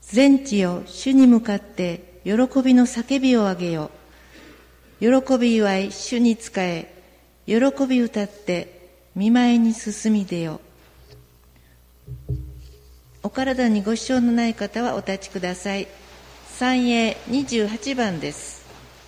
全地よ、主に向かって喜びの叫びを上げよ。喜び祝い、主に仕え、喜び歌って御前に進み出よ。お体にご支障のない方はお立ちください。三永28番です。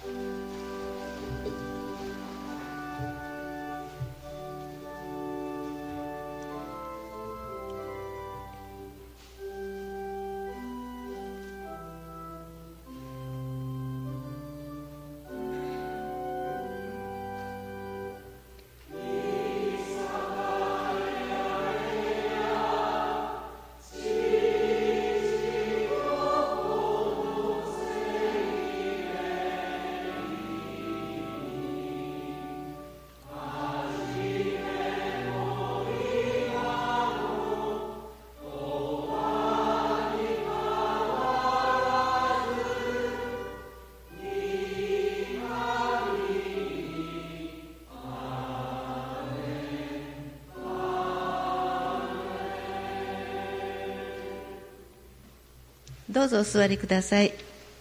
どうぞお座りください。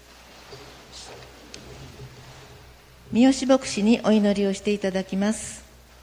三好牧師にお祈りをしていただきます。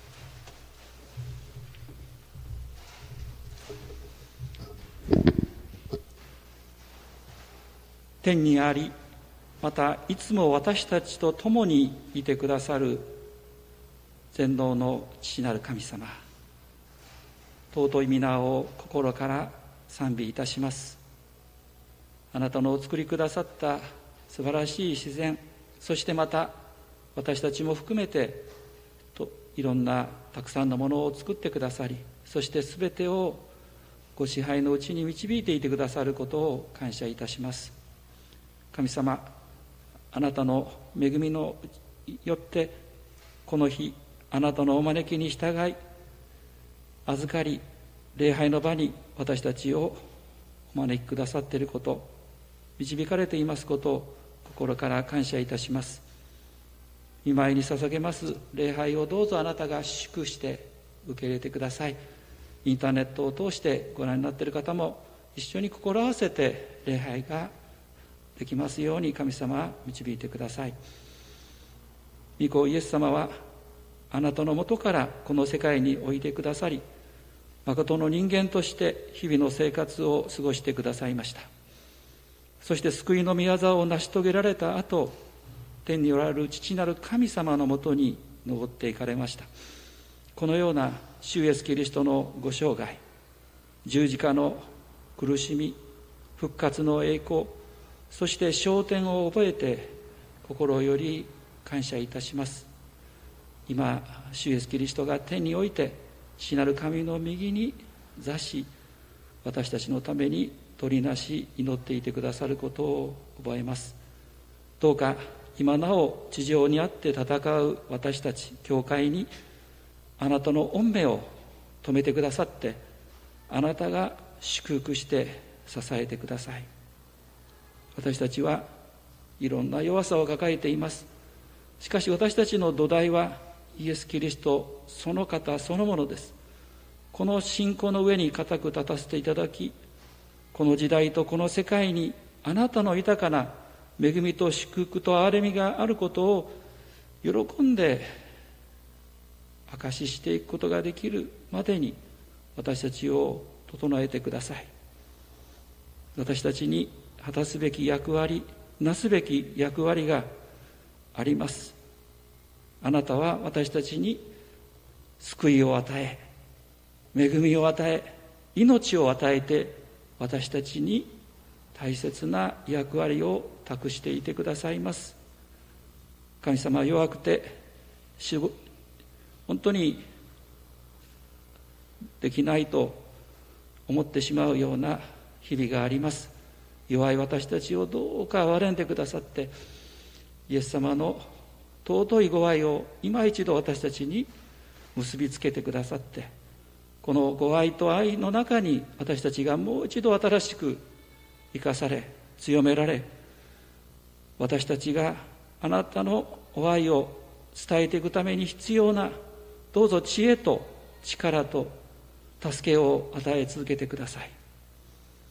天にあり、またいつも私たちと共にいてくださる全能の父なる神様、尊い皆を心から賛美いたします。あなたのお作りくださった素晴らしい自然、そしてまた私たちも含めていろんなたくさんのものを作ってくださり、そしてすべてをご支配のうちに導いていてくださることを感謝いたします。神様、あなたの恵みのよってこの日あなたのお招きに従い預かり、礼拝の場に私たちをお招きくださっていること、導かれていますことを心から感謝いたします。御前に捧げます礼拝をどうぞあなたが祝して受け入れてください。インターネットを通してご覧になっている方も一緒に心合わせて礼拝ができますように神様は導いてください。御子イエス様はあなたのもとからこの世界においでくださり、誠の人間として日々の生活を過ごしてくださいました。そして救いの御業を成し遂げられた後、天におられる父なる神様のもとに登っていかれました。このような主イエスキリストのご生涯、十字架の苦しみ、復活の栄光、そして昇天を覚えて心より感謝いたします。今主イエスキリストが天において父なる神の右に座し、私たちのために取りなし祈っていてくださることを覚えます。どうか今なお地上にあって戦う私たち教会にあなたの御目を止めてくださって、あなたが祝福して支えてください。私たちはいろんな弱さを抱えています。しかし私たちの土台はイエス・キリストその方そのものです。この信仰の上に固く立たせていただき、この時代とこの世界にあなたの豊かな恵みと祝福と憐れみがあることを喜んで証ししていくことができるまでに私たちを整えてください。私たちに果たすべき役割、なすべき役割があります。あなたは私たちに救いを与え、恵みを与え、命を与えて、私たちに大切な役割を託していてくださいます。神様は弱くて本当にできないと思ってしまうような日々があります。弱い私たちをどうか憐れんでくださって、イエス様の尊いご愛を今一度私たちに結びつけてくださって、このご愛と愛の中に私たちがもう一度新しく生かされ強められ、私たちがあなたのお愛を伝えていくために必要などうぞ知恵と力と助けを与え続けてください。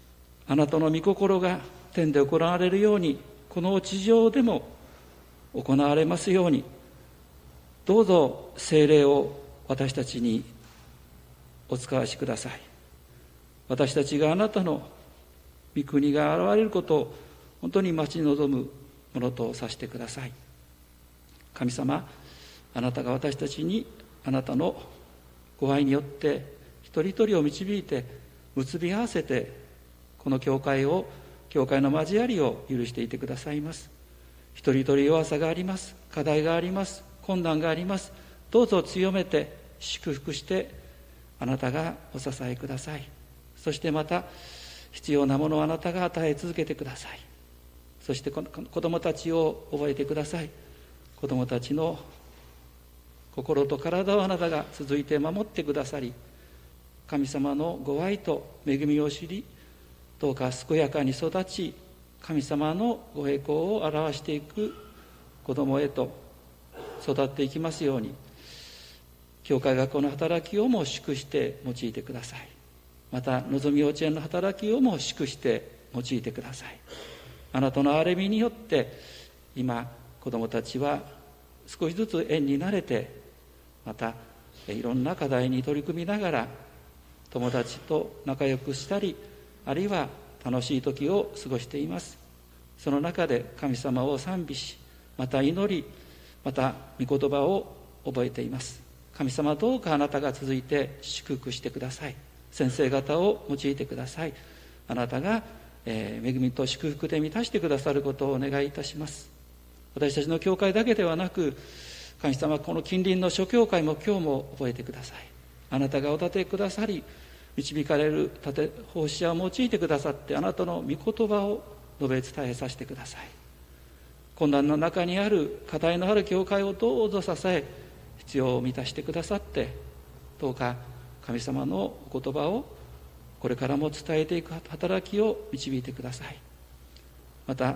あなたの御心が天で行われるように、この地上でも行われますように、どうぞ聖霊を私たちにお使わしください。私たちがあなたの御国が現れることを本当に待ち望むものとさせてください。神様、あなたが私たちにあなたのご愛によって一人一人を導いて結び合わせて、この教会の交わりを許していてくださいます。一人一人弱さがあります。課題があります。困難があります。どうぞ強めて祝福してあなたがお支えください。そしてまた必要なものをあなたが与え続けてください。そして子供たちを覚えてください。子供たちの心と体をあなたが続いて守ってくださり、神様のご愛と恵みを知り、どうか健やかに育ち、神様のご栄光を表していく子供へと育っていきますように、教会学校の働きをも祝して用いてください。またのぞみ幼稚園の働きをも祝して用いてください。あなたの憐れみによって今子どもたちは少しずつ縁に慣れて、またいろんな課題に取り組みながら友達と仲良くしたり、あるいは楽しい時を過ごしています。その中で神様を賛美し、また祈り、また御言葉を覚えています。神様、どうかあなたが続いて祝福してください。先生方を用いてください。あなたが恵みと祝福で満たしてくださることをお願いいたします。私たちの教会だけではなく、神様、この近隣の諸教会も今日も覚えてください。あなたがお立てくださり、導かれる奉仕者を用いてくださって、あなたの御言葉を述べ伝えさせてください。困難の中にある課題のある教会をどうぞ支え、必要を満たしてくださって、どうか神様のお言葉をこれからも伝えていく働きを導いてください。また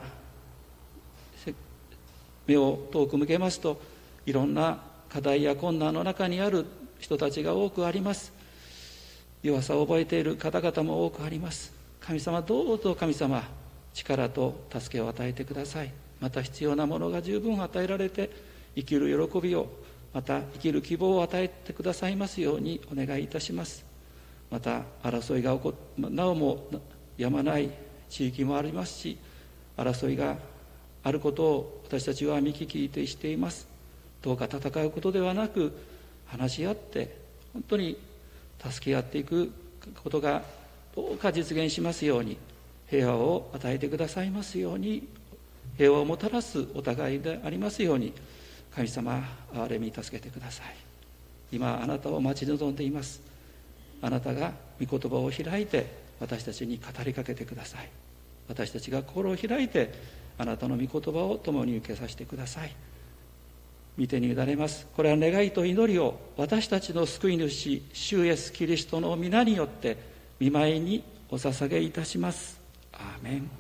目を遠く向けますと、いろんな課題や困難の中にある人たちが多くあります。弱さを覚えている方々も多くあります。神様、どうぞ神様、力と助けを与えてください。また必要なものが十分与えられて、生きる喜びを、また生きる希望を与えてくださいますようにお願いいたします。また争いがなおもやまない地域もありますし、争いがあることを私たちは見聞きしています。どうか戦うことではなく、話し合って本当に助け合っていくことがどうか実現しますように、平和を与えてくださいますように、平和をもたらすお互いでありますように、神様、憐れみ助けてください。今あなたを待ち望んでいます。あなたが御言葉を開いて私たちに語りかけてください。私たちが心を開いてあなたの御言葉を共に受けさせてください。御手に委ねます。これは願いと祈りを私たちの救い主主イエスキリストの皆によって御前にお捧げいたします。アーメン。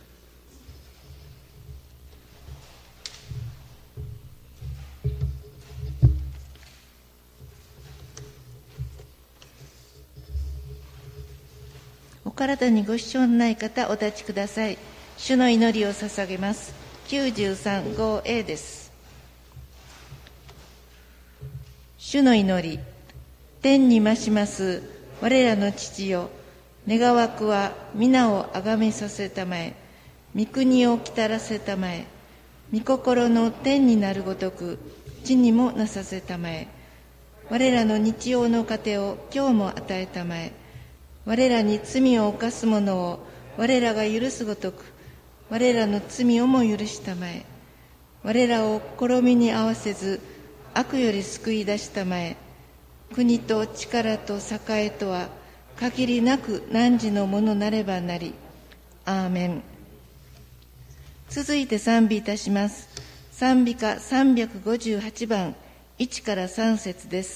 お体にご支障のない方、お立ちください。主の祈りを捧げます。93号 A です。主の祈り。天に増します我らの父よ、願わくは皆をあがめさせたまえ、御国をきたらせたまえ、御心の天になるごとく地にもなさせたまえ。我らの日用の糧を今日も与えたまえ。我らに罪を犯す者を我らが許すごとく我らの罪をも許したまえ。我らを試みに合わせず悪より救い出したまえ。国と力と栄とは限りなく汝のものなればなり。アーメン。続いて賛美いたします。賛美歌358番1から3節です。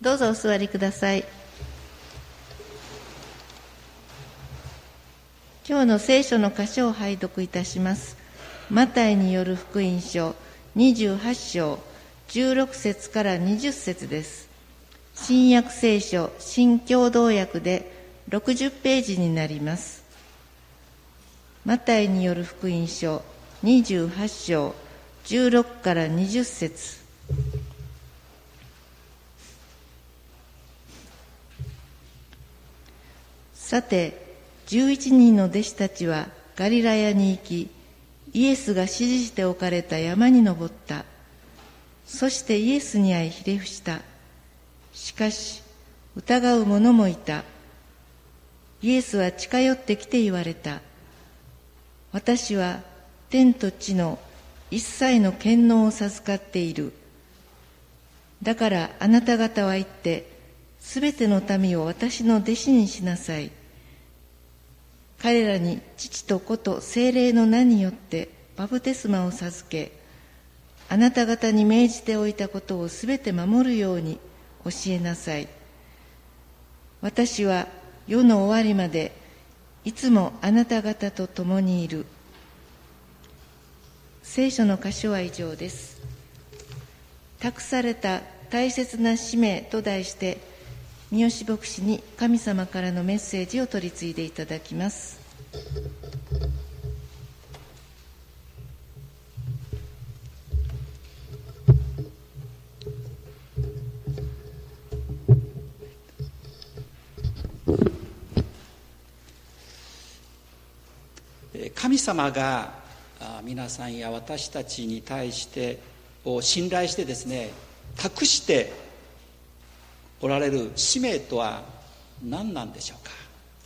どうぞお座りください。今日の聖書の箇所を拝読いたします。マタイによる福音書28章16節から20節です。新約聖書新共同訳で60ページになります。マタイによる福音書28章16から20節。さて、11人の弟子たちはガリラヤに行き、イエスが指示しておかれた山に登った。そしてイエスに会いひれ伏した。しかし、疑う者もいた。イエスは近寄ってきて言われた。私は天と地の一切の権能を授かっている。だからあなた方は行って、すべての民を私の弟子にしなさい。彼らに父と子と聖霊の名によってバプテスマを授け、あなた方に命じておいたことをすべて守るように教えなさい。私は世の終わりまでいつもあなた方と共にいる。聖書の箇所は以上です。託された大切な使命と題して、三好牧師に神様からのメッセージを取り次いでいただきます。 神様が皆さんや私たちに対してを信頼してですね、託しておられる使命とは何なんでしょうか。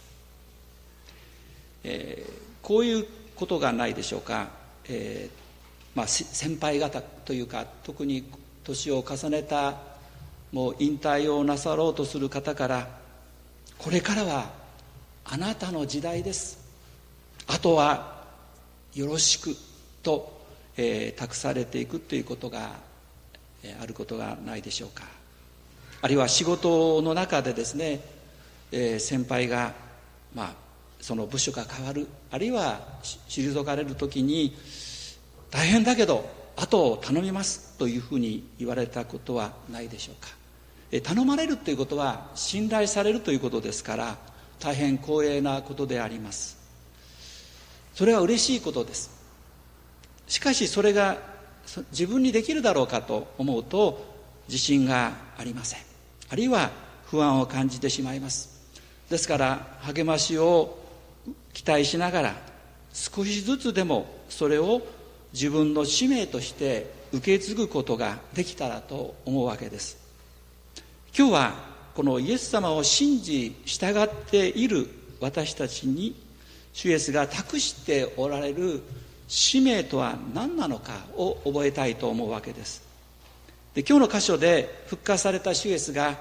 こういうことがないでしょうか。先輩方というか、特に年を重ねたもう引退をなさろうとする方から、これからはあなたの時代です、あとはよろしくと、託されていくということがあることがないでしょうか。あるいは仕事の中でですね、先輩が、その部署が変わる、あるいは退かれるときに、大変だけど後を頼みますというふうに言われたことはないでしょうか。頼まれるということは信頼されるということですから、大変光栄なことであります。それは嬉しいことです。しかしそれが自分にできるだろうかと思うと自信がありません。あるいは不安を感じてしまいます。ですから励ましを期待しながら、少しずつでもそれを自分の使命として受け継ぐことができたらと思うわけです。今日はこのイエス様を信じ従っている私たちに、主イエスが託しておられる使命とは何なのかを覚えたいと思うわけです。で、今日の箇所で復活された主イエスが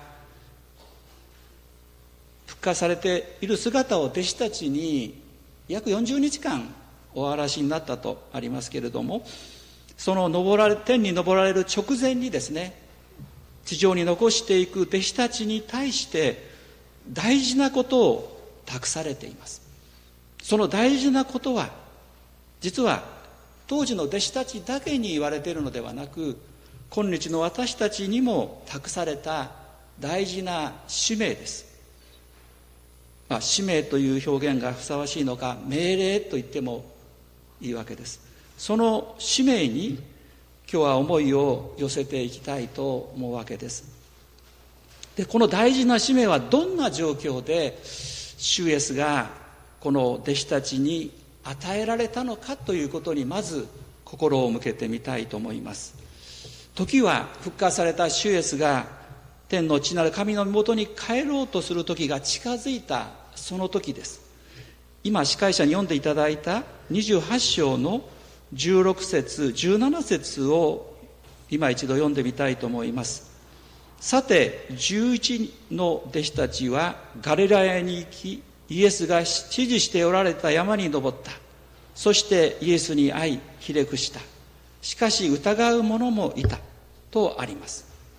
復活されている姿を弟子たちに約40日間お話しになったとありますけれども、その天に昇られる直前にですね、地上に残していく弟子たちに対して大事なことを託されています。その大事なことは、実は当時の弟子たちだけに言われているのではなく、今日の私たちにも託された大事な使命です。使命という表現がふさわしいのか、命令と言ってもいいわけです。その使命に今日は思いを寄せていきたいと思うわけです。で、この大事な使命はどんな状況で主イエスがこの弟子たちに与えられたのかということに、まず心を向けてみたいと思います。時は復活された主イエスが天の父なる神の身元に帰ろうとする時が近づいたその時です。今司会者に読んでいただいた28章の16節17節を今一度読んでみたいと思います。さて11の弟子たちはガリラヤに行き、イエスが指示しておられた山に登った。そしてイエスに会いひれ伏した。しかし疑う者もいたとあります。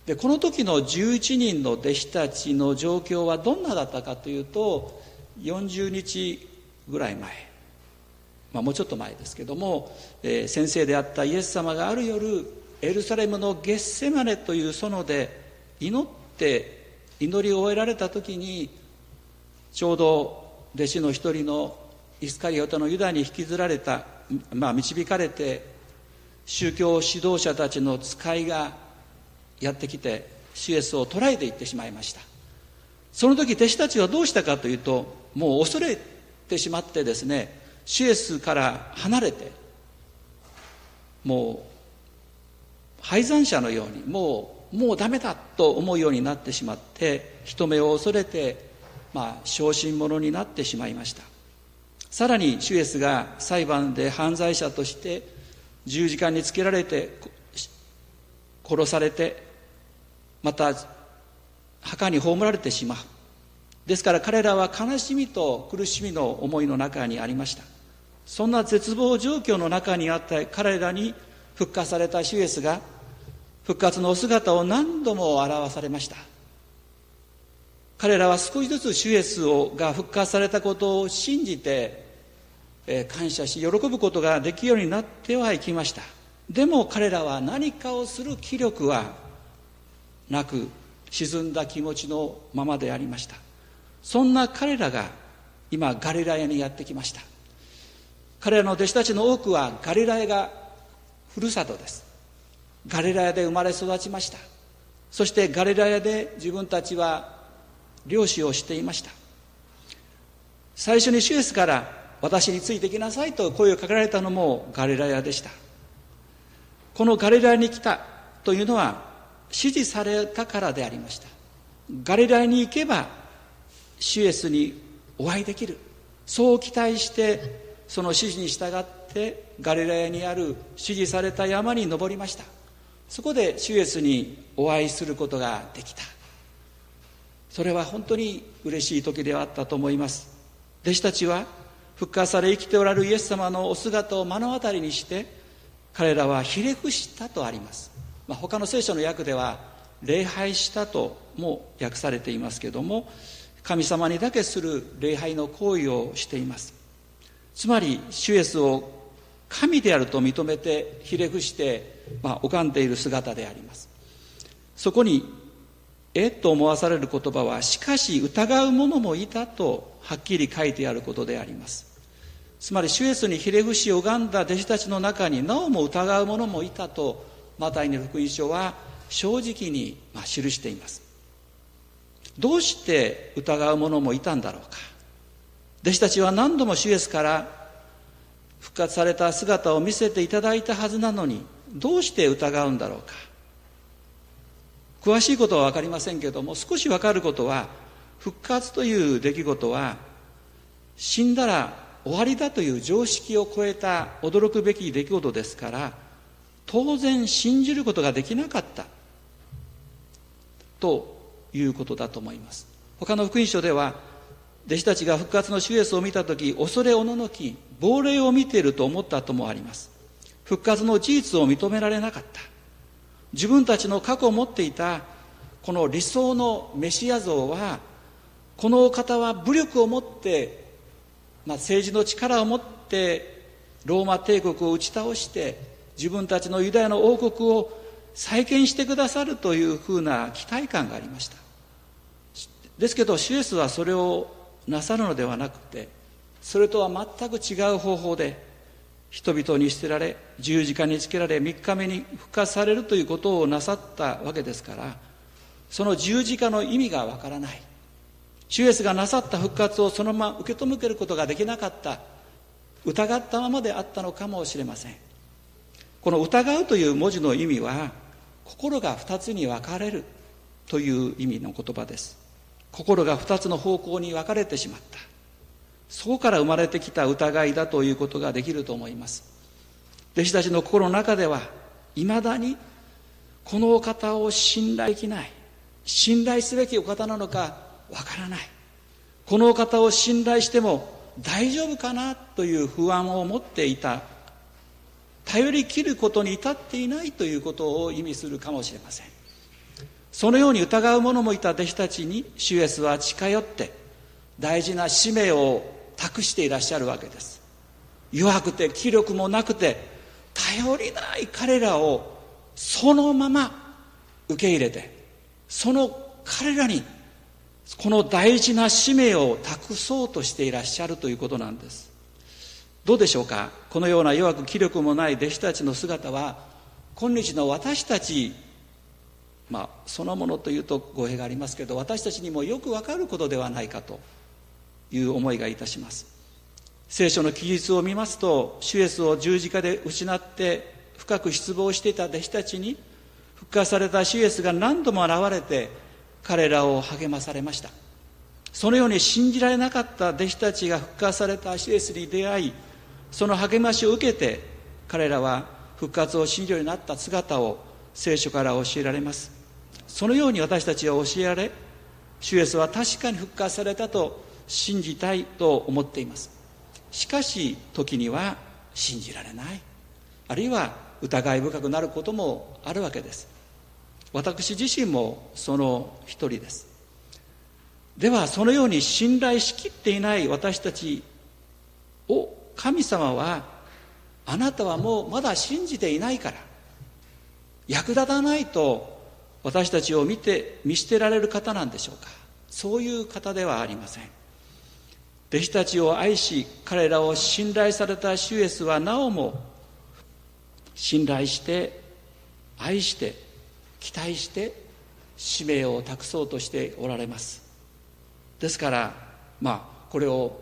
でこの時の11人の弟子たちの状況はどんなだったかというと、40日ぐらい前、もうちょっと前ですけども、先生であったイエス様がある夜エルサレムのゲッセマネという園で祈りを終えられた時に、ちょうど弟子の一人のイスカリオテのユダに引きずられた、導かれて宗教指導者たちの使いがやってきて主イエスを捕らえていってしまいました。その時弟子たちはどうしたかというと、もう恐れてしまってですね、主イエスから離れて、もう敗残者のようにもうダメだと思うようになってしまって、人目を恐れて小心者になってしまいました。さらに主イエスが裁判で犯罪者として十字架につけられて殺されて、また墓に葬られてしまう。ですから彼らは悲しみと苦しみの思いの中にありました。そんな絶望状況の中にあった彼らに復活された主イエスが復活のお姿を何度も表されました。彼らは少しずつ主イエスが復活されたことを信じて、感謝し喜ぶことができるようになってはいきました。でも彼らは何かをする気力はなく、沈んだ気持ちのままでありました。そんな彼らが今ガリラヤにやってきました。彼らの弟子たちの多くはガリラヤがふるさとです。ガリラヤで生まれ育ちました。そしてガリラヤで自分たちは漁師をしていました。最初に主イエスから私についてきなさいと声をかけられたのもガリラヤでした。このガリラヤに来たというのは指示されたからでありました。ガリラヤに行けば主イエスにお会いできる、そう期待してその指示に従ってガリラヤにある指示された山に登りました。そこで主イエスにお会いすることができた。それは本当に嬉しい時ではあったと思います。弟子たちは復活され生きておられるイエス様のお姿を目の当たりにして彼らはひれ伏したとあります。他の聖書の訳では礼拝したとも訳されていますけれども、神様にだけする礼拝の行為をしています。つまり主イエスを神であると認めてひれ伏して拝んでいる姿であります。そこにと思わされる言葉は、しかし疑う者もいたとはっきり書いてあることであります。つまり主イエスにひれ伏し拝んだ弟子たちの中になおも疑う者もいたとマタイの福音書は正直に記しています。どうして疑う者もいたんだろうか。弟子たちは何度も主イエスから復活された姿を見せていただいたはずなのに、どうして疑うんだろうか。詳しいことは分かりませんけれども、少し分かることは、復活という出来事は死んだら終わりだという常識を超えた驚くべき出来事ですから、当然信じることができなかったということだと思います。他の福音書では、弟子たちが復活の主イエスを見たとき、恐れおののき亡霊を見ていると思ったともあります。復活の事実を認められなかった。自分たちの過去を持っていたこの理想のメシア像は、このお方は武力を持って、政治の力を持ってローマ帝国を打ち倒して自分たちのユダヤの王国を再建してくださるというふうな期待感がありました。ですけど主イエスはそれをなさるのではなくて、それとは全く違う方法で人々に捨てられ、十字架につけられ、3日目に復活されるということをなさったわけですから、その十字架の意味がわからない。主イエスがなさった復活をそのまま受け止めることができなかった、疑ったままであったのかもしれません。この疑うという文字の意味は、心が2つに分かれるという意味の言葉です。心が2つの方向に分かれてしまった。そこから生まれてきた疑いだということができると思います。弟子たちの心の中では、いまだにこのお方を信頼できない、信頼すべきお方なのかわからない、このお方を信頼しても大丈夫かなという不安を持っていた、頼り切ることに至っていないということを意味するかもしれません。 そのように疑う者もいた弟子たちに主イエスは近寄って大事な使命を託していらっしゃるわけです。弱くて気力もなくて頼りない彼らをそのまま受け入れて、その彼らにこの大事な使命を託そうとしていらっしゃるということなんです。どうでしょうか。このような弱く気力もない弟子たちの姿は今日の私たち、そのものというと語弊がありますけど、私たちにもよくわかることではないかという思いがいたします。聖書の記述を見ますと、主イエスを十字架で失って深く失望していた弟子たちに復活された主イエスが何度も現れて彼らを励まされました。そのように信じられなかった弟子たちが復活された主イエスに出会い、その励ましを受けて彼らは復活を信じるようになった姿を聖書から教えられます。そのように私たちは教えられ、主イエスは確かに復活されたと信じたいと思っています。しかし時には信じられない、あるいは疑い深くなることもあるわけです。私自身もその一人です。ではそのように信頼しきっていない私たちを神様は、あなたはもうまだ信じていないから役立たないと私たちを見捨てられる方なんでしょうか。そういう方ではありません。弟子たちを愛し彼らを信頼された主イエスはなおも信頼して愛して期待して使命を託そうとしておられます。ですからこれを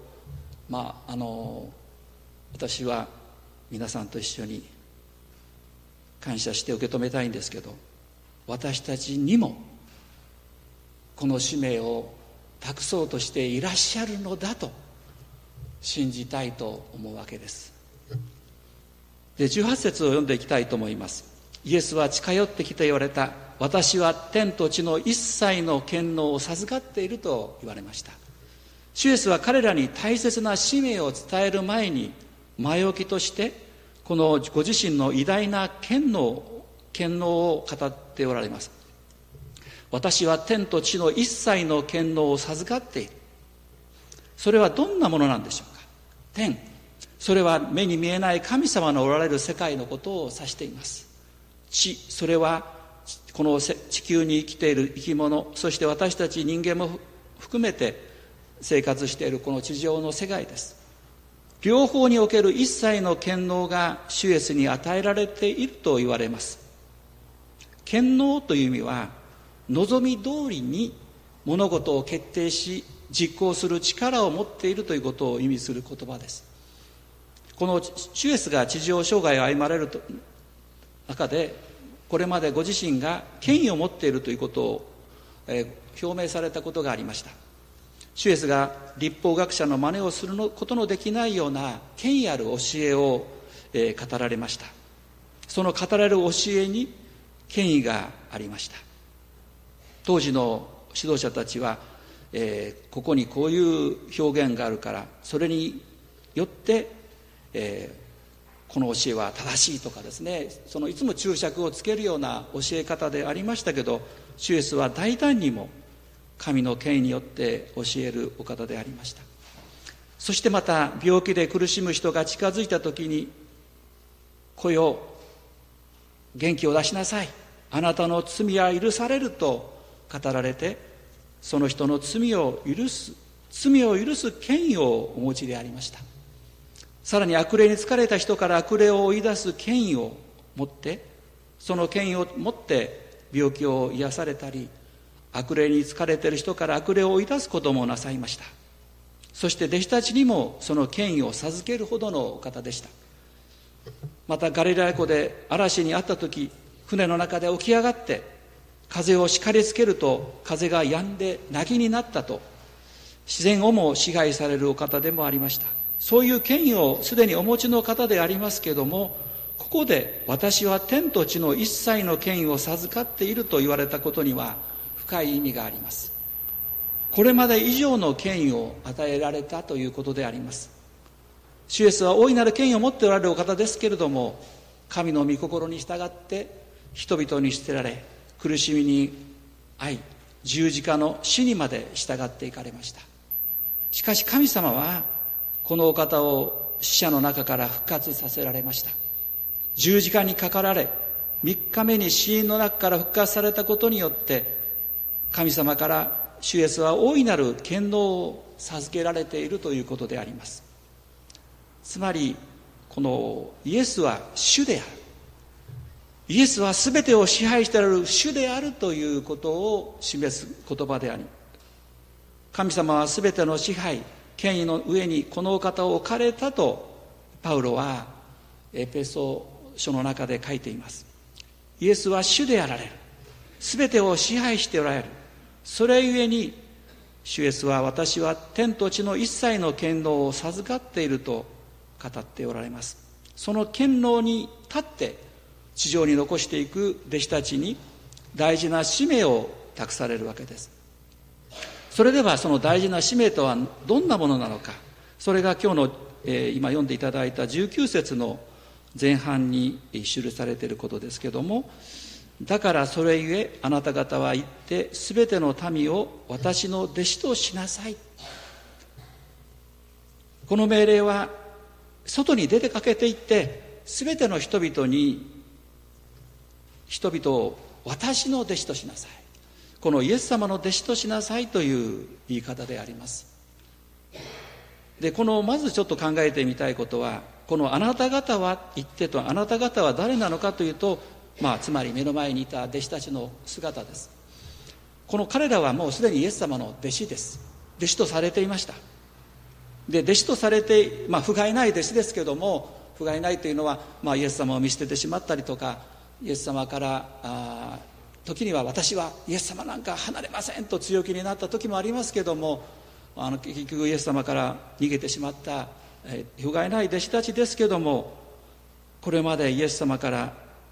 私は皆さんと一緒に感謝して受け止めたいんですけど、私たちにもこの使命を託そうとしていらっしゃるのだと信じたいと思うわけです。で、18節を読んでいきたいと思います。イエスは近寄ってきて言われた。私は天と地の一切の権能を授かっていると言われました。主イエスは彼らに大切な使命を伝える前に前置きとしてこのご自身の偉大な権能を語っておられます。私は天と地の一切の権能を授かっている。それはどんなものなんでしょうか。天、それは目に見えない神様のおられる世界のことを指しています。地、それはこの地球に生きている生き物、そして私たち人間も含めて生活しているこの地上の世界です。両方における一切の権能が主イエスに与えられていると言われます。権能という意味は望み通りに物事を決定し実行する力を持っているということを意味する言葉です。この主イエスが地上生涯を歩まれる中で、これまでご自身が権威を持っているということを表明されたことがありました。主イエスが律法学者の真似をすることのできないような権威ある教えを語られました。その語られる教えに権威がありました。当時の指導者たちは、ここにこういう表現があるからそれによって、この教えは正しいとかですね、いつも注釈をつけるような教え方でありましたけど、主イエスは大胆にも神の権威によって教えるお方でありました。そしてまた病気で苦しむ人が近づいた時に、来よ、元気を出しなさい、あなたの罪は許されると語られて、その人の罪を許す権威をお持ちでありました。さらに悪霊に疲れた人から悪霊を追い出す権威を持って、その権威を持って病気を癒されたり、悪霊に疲れている人から悪霊を追い出すこともなさいました。そして弟子たちにもその権威を授けるほどのお方でした。またガリラヤ湖で嵐にあった時、船の中で起き上がって風を叱りつけると風が止んで凪になったと、自然をも支配されるお方でもありました。そういう権威をすでにお持ちの方でありますけれども、ここで私は天と地の一切の権威を授かっていると言われたことには深い意味があります。これまで以上の権威を与えられたということであります。主イエスは大いなる権威を持っておられるお方ですけれども、神の御心に従って人々に捨てられ苦しみに愛、十字架の死にまで従っていかれました。しかし神様はこのお方を死者の中から復活させられました。十字架にかかられ、3日目に死因の中から復活されたことによって、神様から主イエスは大いなる権能を授けられているということであります。つまりこのイエスは主である、イエスは全てを支配している主であるということを示す言葉であり、神様は全ての支配権威の上にこのお方を置かれたとパウロはエペソ書の中で書いています。イエスは主であられる、全てを支配しておられる。それゆえに主イエスは、私は天と地の一切の権能を授かっていると語っておられます。その権能に立って地上に残していく弟子たちに大事な使命を託されるわけです。それではその大事な使命とはどんなものなのか、それが今日の、今読んでいただいた19節の前半に記されていることですけれども、だからそれゆえあなた方は行ってすべての民を私の弟子としなさい。この命令は外に出てかけていってすべての人々を私の弟子としなさい、このイエス様の弟子としなさいという言い方であります。で、まずちょっと考えてみたいことは、このあなた方は言ってと、あなた方は誰なのかというと、つまり目の前にいた弟子たちの姿です。この彼らはもうすでにイエス様の弟子です。弟子とされていました。で、弟子とされて、不甲斐ない弟子ですけども、不甲斐ないというのは、イエス様を見捨ててしまったりとか、イエス様から時には私はイエス様なんか離れませんと強気になった時もありますけども、結局イエス様から逃げてしまった不甲斐ない弟子たちですけども、これまでイエス様から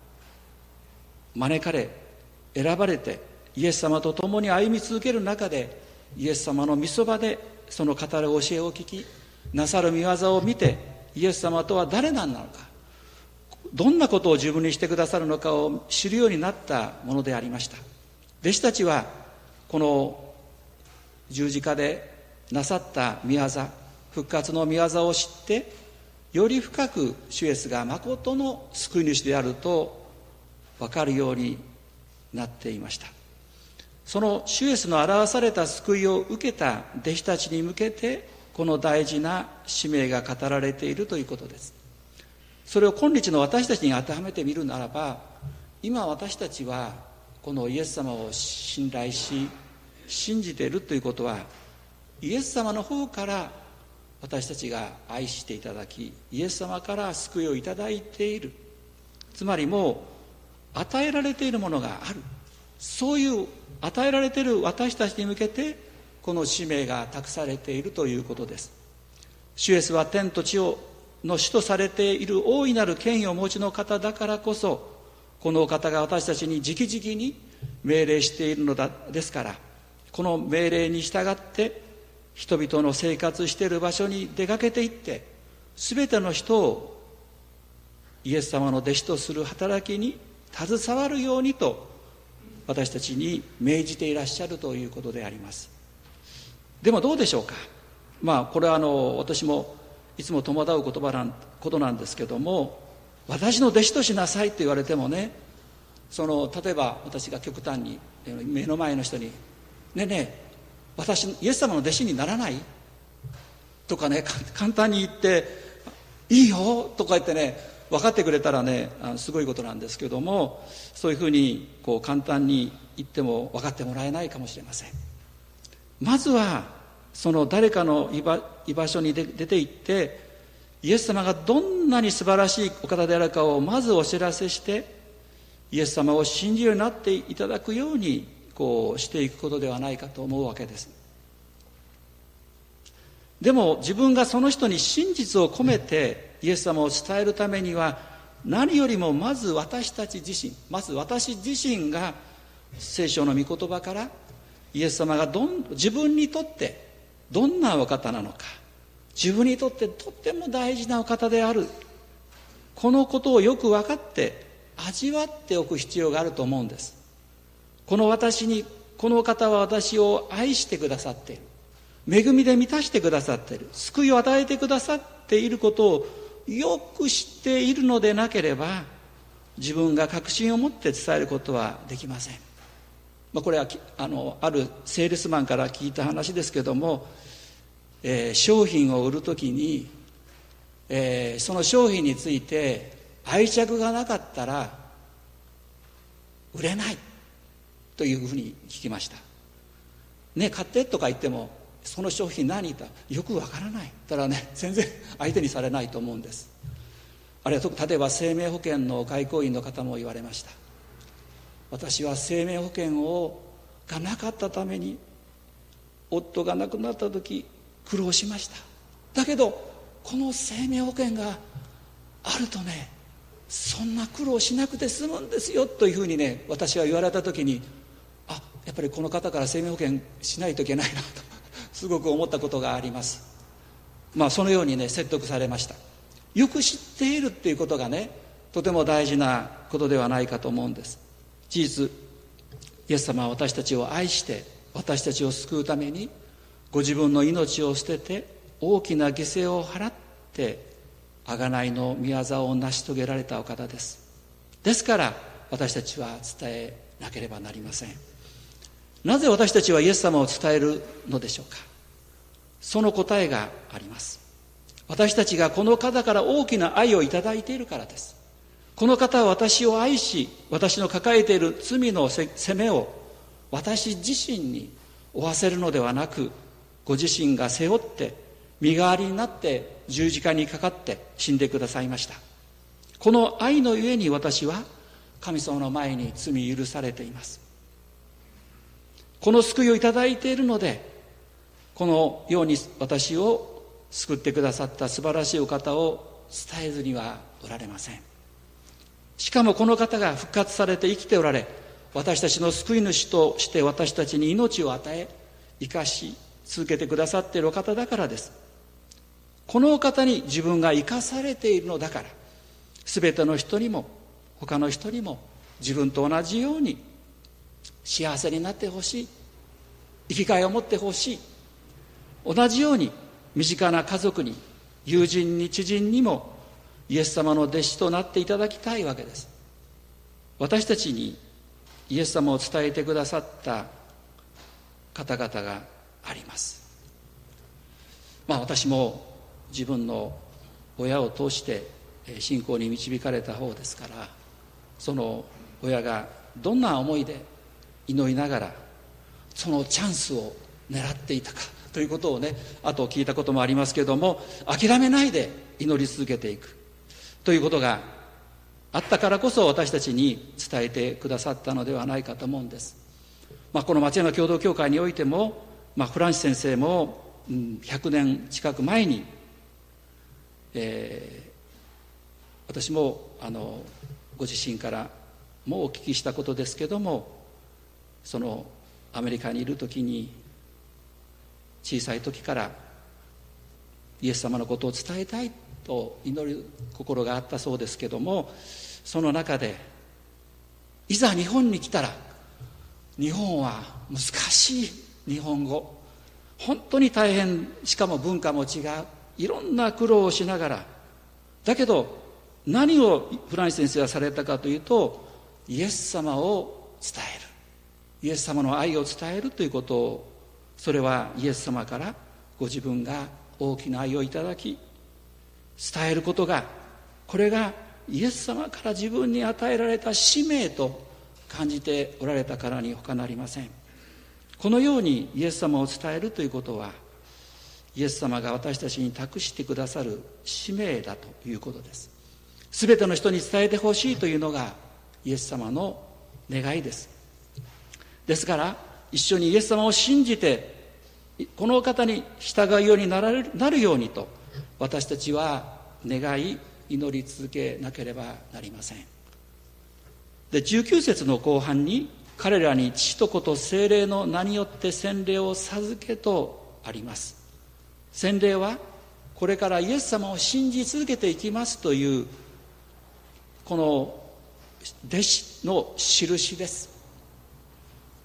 招かれ選ばれてイエス様と共に歩み続ける中で、イエス様の御そばでその語る教えを聞き、なさる御業を見て、イエス様とは誰なのか、どんなことを自分にしてくださるのかを知るようになったものでありました。弟子たちはこの十字架でなさった御業、復活の御業を知って、より深く主イエスが誠の救い主であると分かるようになっていました。その主イエスの表された救いを受けた弟子たちに向けて、この大事な使命が語られているということです。それを今日の私たちに当てはめてみるならば、今私たちはこのイエス様を信頼し信じているということは、イエス様の方から私たちが愛していただき、イエス様から救いをいただいている、つまりもう与えられているものがある、そういう与えられている私たちに向けてこの使命が託されているということです。主イエスは天と地の主とされている大いなる権威をお持ちの方だからこそ、このお方が私たちに直々に命令しているのですから、この命令に従って人々の生活している場所に出かけていって、すべての人をイエス様の弟子とする働きに携わるようにと私たちに命じていらっしゃるということであります。でもどうでしょうか。これは私もいつも戸惑うことなんですけども、私の弟子としなさいと言われてもね、例えば私が極端に目の前の人にねえねえ、私イエス様の弟子にならないとかね、簡単に言っていいよとか言ってね、分かってくれたらね、すごいことなんですけども、そういうふうに簡単に言っても分かってもらえないかもしれません。まずはその誰かの居場所に出て行って、イエス様がどんなに素晴らしいお方であるかをまずお知らせして、イエス様を信じるようになっていただくようにしていくことではないかと思うわけです。でも自分がその人に真実を込めてイエス様を伝えるためには、何よりもまず私自身が聖書の御言葉からイエス様が自分にとってどんなお方なのか、自分にとってとっても大事なお方である、このことをよく分かって味わっておく必要があると思うんです。この私にこの方は私を愛してくださっている、恵みで満たしてくださっている、救いを与えてくださっていることをよく知っているのでなければ、自分が確信を持って伝えることはできません。これはあるセールスマンから聞いた話ですけども、商品を売るときに、その商品について愛着がなかったら売れないというふうに聞きました。ね、買ってとか言っても、その商品何かよくわからないたらね、全然相手にされないと思うんです。あるいは例えば生命保険の外交員の方も言われました。私は生命保険がなかったために夫が亡くなった時苦労しました。だけどこの生命保険があるとね、そんな苦労しなくて済むんですよというふうにね、私は言われた時に、やっぱりこの方から生命保険しないといけないなとすごく思ったことがあります。そのようにね、説得されました。よく知っているっていうことがね、とても大事なことではないかと思うんです。事実、イエス様は私たちを愛して私たちを救うためにご自分の命を捨てて大きな犠牲を払って贖いの御業を成し遂げられたお方です。ですから私たちは伝えなければなりません。なぜ私たちはイエス様を伝えるのでしょうか。その答えがあります。私たちがこの方から大きな愛をいただいているからです。この方は私を愛し、私の抱えている罪の責めを私自身に負わせるのではなく、ご自身が背負って身代わりになって十字架にかかって死んでくださいました。この愛のゆえに私は神様の前に罪許されています。この救いをいただいているので、このように私を救ってくださった素晴らしいお方を伝えずにはおられません。しかもこの方が復活されて生きておられ、私たちの救い主として私たちに命を与え生かし続けてくださっているお方だからです。このお方に自分が生かされているのだから、すべての人にも他の人にも自分と同じように幸せになってほしい、生きがいを持ってほしい、同じように身近な家族に友人に知人にもイエス様の弟子となっていただきたいわけです。私たちにイエス様を伝えてくださった方々があります。私も自分の親を通して信仰に導かれた方ですから、その親がどんな思いで祈りながらそのチャンスを狙っていたかということをね、あと聞いたこともありますけれども、諦めないで祈り続けていくということがあったからこそ私たちに伝えてくださったのではないかと思うんです。この松山共同教会においても、フランシス先生も100年近く前に、私もご自身からもお聞きしたことですけども、そのアメリカにいる時に小さい時からイエス様のことを伝えたいと祈る心があったそうですけども、その中でいざ日本に来たら、日本は難しい日本語、本当に大変、しかも文化も違う、いろんな苦労をしながら、だけど何をフランシス先生はされたかというと、イエス様を伝える、イエス様の愛を伝えるということを、それはイエス様からご自分が大きな愛をいただき伝えることが、これがイエス様から自分に与えられた使命と感じておられたからに他なりません。このようにイエス様を伝えるということは、イエス様が私たちに託してくださる使命だということです。すべての人に伝えてほしいというのがイエス様の願いです。ですから一緒にイエス様を信じてこの方に従うようになるようにと、私たちは願い祈り続けなければなりません。で、19節の後半に、彼らに父と子と聖霊の名によって洗礼を授けとあります。洗礼はこれからイエス様を信じ続けていきますという、この弟子の印です。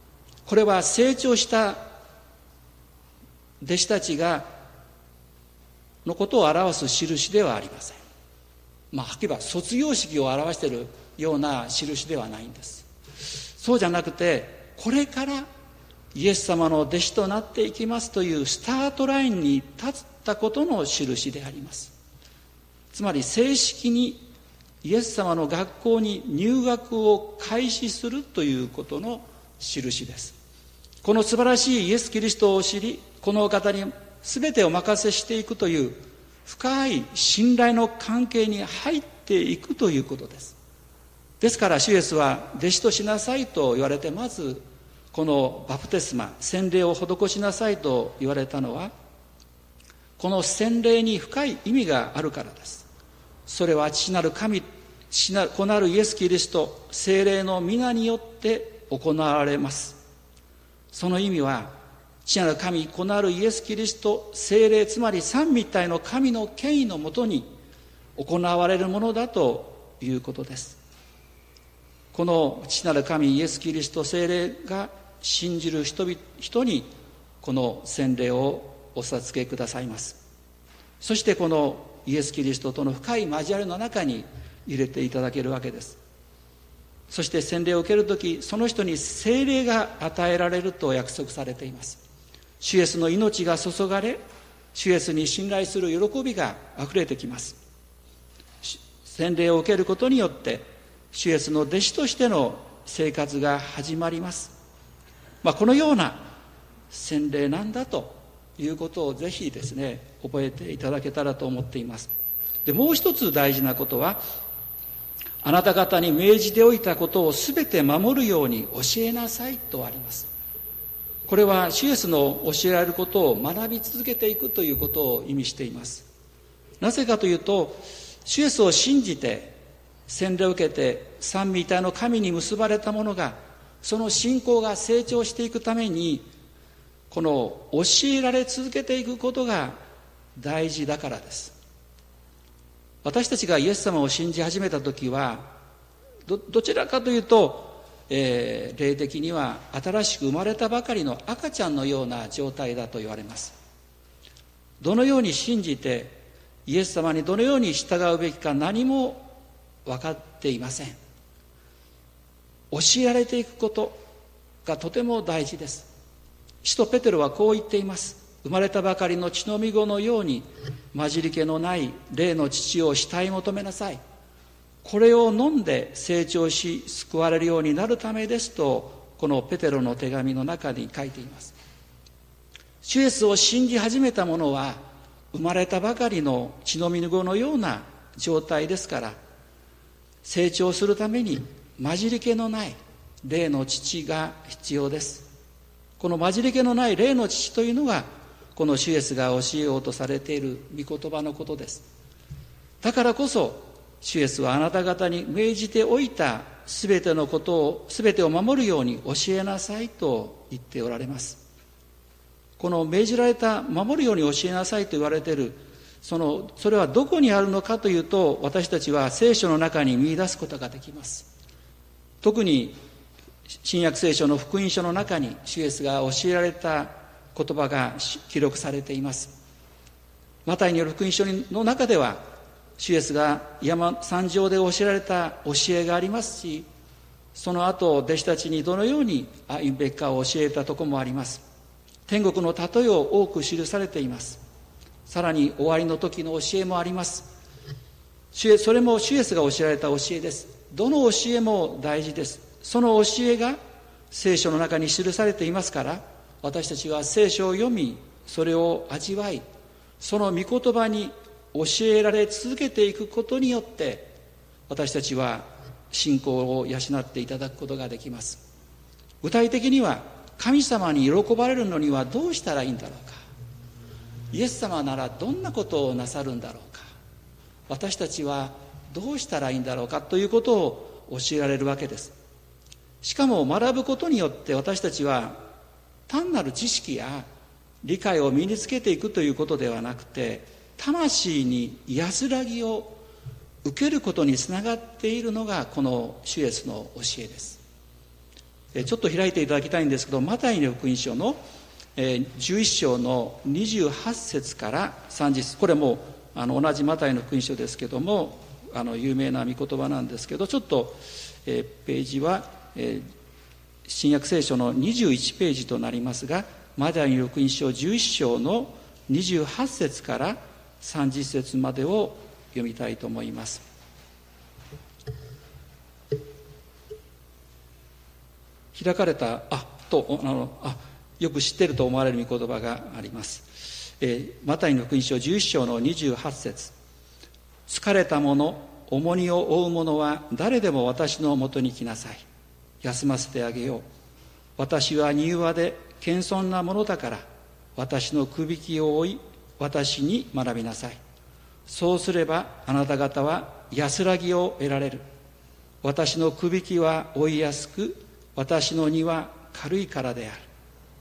これは成長した弟子たちのことを表す印ではありません。はっきり言えば卒業式を表しているような印ではないんです。そうじゃなくて、これからイエス様の弟子となっていきますというスタートラインに立ったことの印であります。つまり正式にイエス様の学校に入学を開始するということの印です。この素晴らしいイエス・キリストを知り、このお方に全てお任せしていくという深い信頼の関係に入っていくということです。ですから主イエスは弟子としなさいと言われて、まずこのバプテスマ、洗礼を施しなさいと言われたのは、この洗礼に深い意味があるからです。それは父なる神、子なるイエス・キリスト、聖霊の皆によって行われます。その意味は、父なる神、子なるイエス・キリスト、聖霊、つまり三位一体の神の権威のもとに行われるものだということです。この父なる神、イエス・キリスト、聖霊が信じる人にこの洗礼をお授けくださいます。そしてこのイエス・キリストとの深い交わりの中に入れていただけるわけです。そして洗礼を受けるとき、その人に聖霊が与えられると約束されています。主イエスの命が注がれ、主イエスに信頼する喜びがあふれてきます。洗礼を受けることによって主イエスの弟子としての生活が始まります。このような洗礼なんだということをぜひですね、覚えていただけたらと思っています。で、もう一つ大事なことは、あなた方に命じておいたことをすべて守るように教えなさいとあります。これは主イエスの教えられることを学び続けていくということを意味しています。なぜかというと、主イエスを信じて洗礼を受けて三位一体の神に結ばれた者が、その信仰が成長していくために、この教えられ続けていくことが大事だからです。私たちがイエス様を信じ始めたときは、どちらかというと、霊的には新しく生まれたばかりの赤ちゃんのような状態だと言われます。どのように信じてイエス様にどのように従うべきか何も分かっていません。教えられていくことがとても大事です。使徒ペテロはこう言っています。生まれたばかりの血のみ子のように混じり気のない霊の父を慕い求めなさい。これを飲んで成長し救われるようになるためですと、このペテロの手紙の中に書いています。主イエスを信じ始めた者は生まれたばかりの血のみ子のような状態ですから、成長するために混じり気のない霊の父が必要です。この混じり気のない霊の父というのが、この主イエスが教えようとされている御言葉のことです。だからこそ主イエスはあなた方に命じておいたすべてのことを、すべてを守るように教えなさいと言っておられます。この命じられた守るように教えなさいと言われている、それはどこにあるのかというと、私たちは聖書の中に見出すことができます。特に新約聖書の福音書の中に主イエスが教えられた言葉が記録されています。マタイによる福音書の中では、主イエスが山上で教えられた教えがありますし、その後弟子たちにどのように歩むべきかを教えたところもあります。天国の例えを多く記されています。さらに終わりの時の教えもあります。それも主イエスが教えられた教えです。どの教えも大事です。その教えが聖書の中に記されていますから、私たちは聖書を読み、それを味わい、その御言葉に教えられ続けていくことによって、私たちは信仰を養っていただくことができます。具体的には、神様に喜ばれるのにはどうしたらいいんだろうか。イエス様ならどんなことをなさるんだろうか。私たちはどうしたらいいんだろうかということを教えられるわけです。しかも学ぶことによって私たちは単なる知識や理解を身につけていくということではなくて、魂に安らぎを受けることにつながっているのがこの主イエスの教えです。 ちょっと開いていただきたいんですけど、マタイの福音書の11章の28節から30節、これも同じマタイの福音書ですけども、有名な御言葉なんですけど、ちょっとページは新約聖書の21ページとなりますが、マタイの福音書11章の28節から30節までを読みたいと思います。開かれたよく知っていると思われる御言葉があります。マタイの福音書11章の28節、疲れた者、重荷を負う者は誰でも私のもとに来なさい。休ませてあげよう。私は柔和で謙遜なものだから、私のくびきを負い、私に学びなさい。そうすればあなた方は安らぎを得られる。私のくびきは負いやすく、私の荷は軽いからである。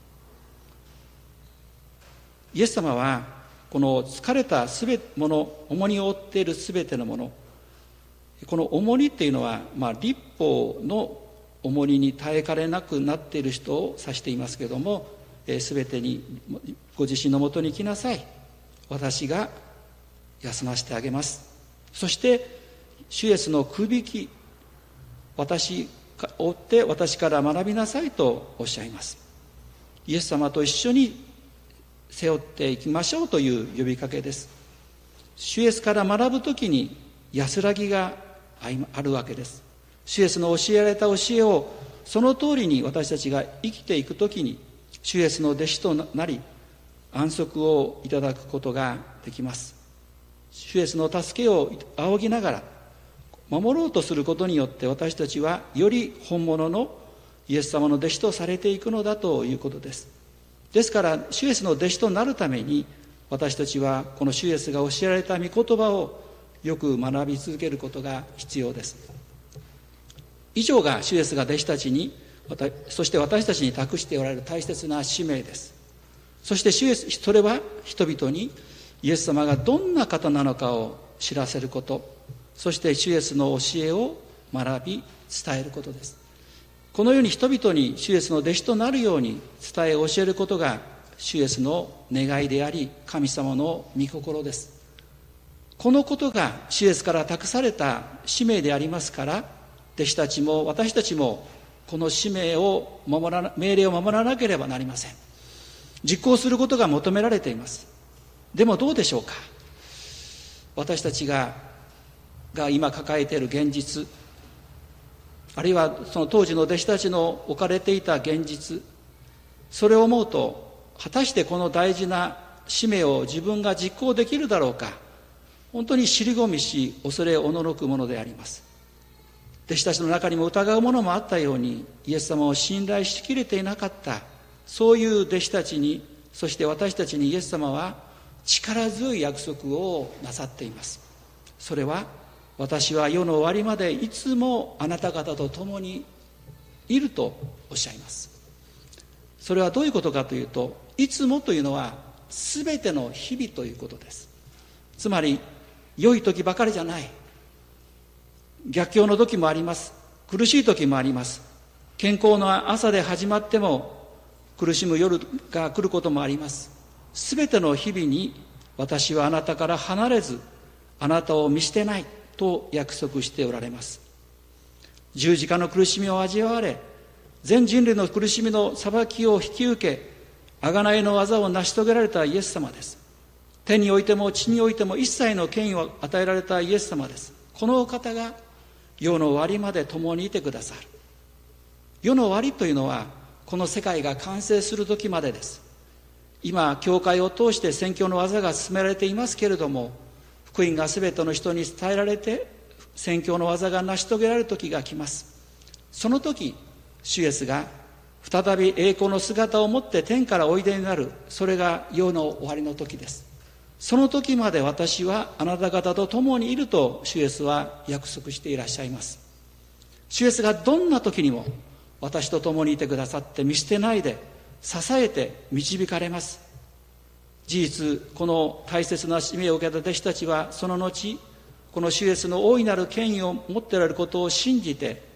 イエス様はこの疲れたすべてもの、重荷を負っているすべてのもの、この重荷っていうのは、律法の重荷に耐えかれなくなっている人を指していますけれども、すべてにご自身のもとに来なさい。私が休ませてあげます。そして主イエスのくびき、私を追って私から学びなさいとおっしゃいます。イエス様と一緒に背負っていきましょうという呼びかけです。主イエスから学ぶときに安らぎがあるわけです。主イエスの教えられた教えをその通りに私たちが生きていくときに、主イエスの弟子となり安息をいただくことができます。主イエスの助けを仰ぎながら守ろうとすることによって、私たちはより本物のイエス様の弟子とされていくのだということです。ですから主イエスの弟子となるために、私たちはこの主イエスが教えられた御言葉をよく学び続けることが必要です。以上が主イエスが弟子たちに、そして私たちに託しておられる大切な使命です。そしてそれは人々にイエス様がどんな方なのかを知らせること、そして主イエスの教えを学び伝えることです。このように人々に主イエスの弟子となるように伝え教えることが主イエスの願いであり、神様の御心です。このことが主イエスから託された使命でありますから、弟子たちも私たちもこの使命を命令を守らなければなりません。実行することが求められています。でもどうでしょうか。私たちが今抱えている現実、あるいはその当時の弟子たちの置かれていた現実、それを思うと、果たしてこの大事な使命を自分が実行できるだろうか、本当に尻込みし恐れおののくものであります。弟子たちの中にも疑うものもあったように、イエス様を信頼しきれていなかった、そういう弟子たちに、そして私たちにイエス様は力強い約束をなさっています。それは、私は世の終わりまでいつもあなた方と共にいるとおっしゃいます。それはどういうことかというと、いつもというのは全ての日々ということです。つまり良い時ばかりじゃない。逆境の時もあります。苦しい時もあります。健康な朝で始まっても苦しむ夜が来ることもあります。全ての日々に私はあなたから離れず、あなたを見捨てないと約束しておられます。十字架の苦しみを味わわれ、全人類の苦しみの裁きを引き受け、贖いの技を成し遂げられたイエス様です。天においても地においても一切の権威を与えられたイエス様です。このお方が世の終わりまで共にいてくださる。世の終わりというのはこの世界が完成する時までです。今教会を通して宣教の技が進められていますけれども、福音がすべての人に伝えられて宣教の技が成し遂げられる時が来ます。その時主イエスが再び栄光の姿を持って天からおいでになる、それが世の終わりの時です。その時まで私はあなた方と共にいると主イエスは約束していらっしゃいます。主イエスがどんな時にも私と共にいてくださって、見捨てないで支えて導かれます。事実この大切な使命を受けた弟子たちはその後、この主イエスの大いなる権威を持っておられることを信じて、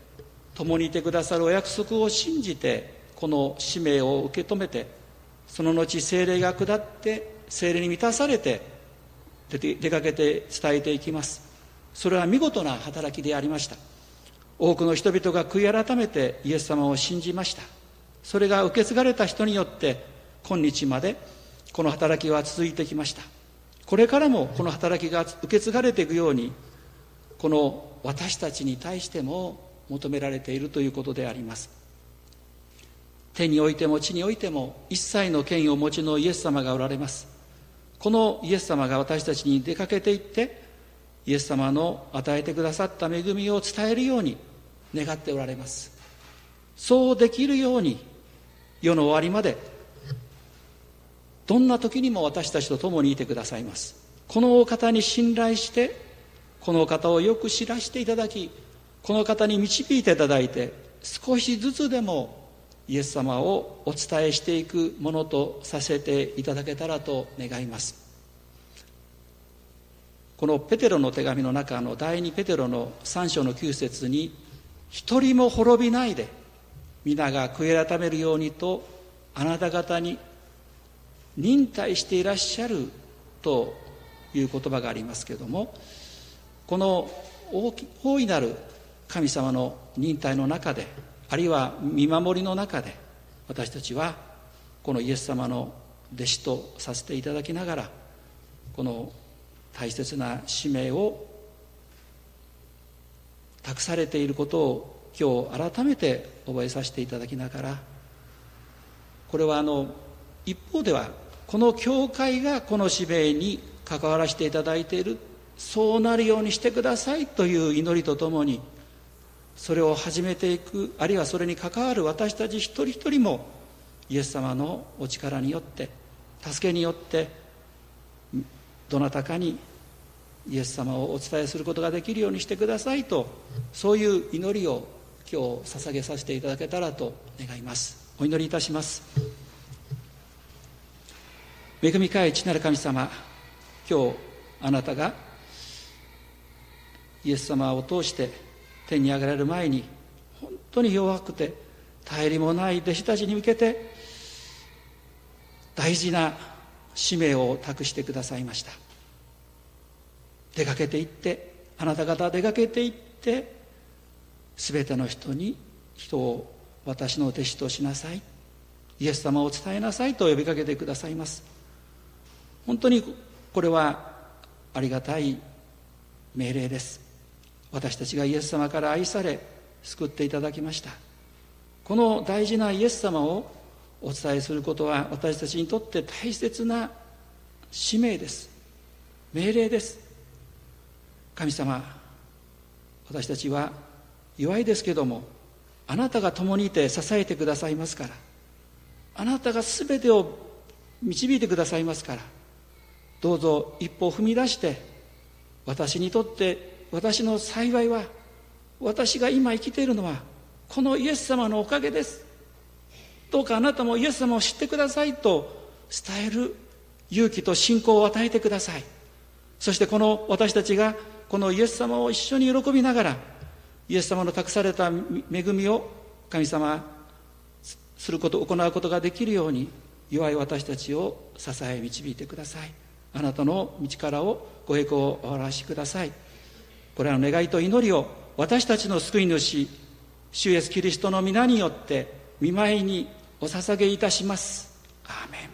共にいてくださるお約束を信じて、この使命を受け止めて、その後聖霊が下って聖霊に満たされて出かけて伝えていきます。それは見事な働きでありました。多くの人々が悔い改めてイエス様を信じました。それが受け継がれた人によって今日までこの働きは続いてきました。これからもこの働きが受け継がれていくように、この私たちに対しても求められているということであります。天においても地においても一切の権威をお持ちのイエス様がおられます。このイエス様が私たちに出かけていって、イエス様の与えてくださった恵みを伝えるように願っておられます。そうできるように世の終わりまでどんな時にも私たちと共にいてくださいます。このお方に信頼して、このお方をよく知らせていただき、この方に導いていただいて、少しずつでもイエス様をお伝えしていくものとさせていただけたらと願います。このペテロの手紙の中の第2ペテロの3章の9節に、一人も滅びないで皆が悔い改めるようにとあなた方に忍耐していらっしゃるという言葉がありますけれども、この大いなる神様の忍耐の中で、あるいは見守りの中で、私たちはこのイエス様の弟子とさせていただきながら、この大切な使命を託されていることを今日改めて覚えさせていただきながら、これは一方ではこの教会がこの使命に関わらせていただいている、そうなるようにしてくださいという祈りとともに、それを始めていく、あるいはそれに関わる私たち一人一人もイエス様のお力によって、助けによって、どなたかにイエス様をお伝えすることができるようにしてくださいと、そういう祈りを今日捧げさせていただけたらと願います。お祈りいたします。恵み深い父なる神様、今日あなたがイエス様を通して天に上げられる前に、本当に弱くて頼りもない弟子たちに向けて大事な使命を託してくださいました。出かけていって、あなた方出かけていって、すべての人に人を私の弟子としなさい、イエス様を伝えなさいと呼びかけてくださいます。本当にこれはありがたい命令です。私たちがイエス様から愛され救っていただきました。この大事なイエス様をお伝えすることは私たちにとって大切な使命です。命令です。神様、私たちは弱いですけども、あなたが共にいて支えてくださいますから、あなたが全てを導いてくださいますから、どうぞ一歩踏み出して、私にとって私の幸いは、私が今生きているのはこのイエス様のおかげです、どうかあなたもイエス様を知ってくださいと伝える勇気と信仰を与えてください。そしてこの私たちがこのイエス様を一緒に喜びながら、イエス様の託された恵みを神様行うことができるように、弱い私たちを支え導いてください。あなたの道からをご栄光をお表しください。これらの願いと祈りを私たちの救い主主イエスキリストの皆によって御前にお捧げいたします。アーメン。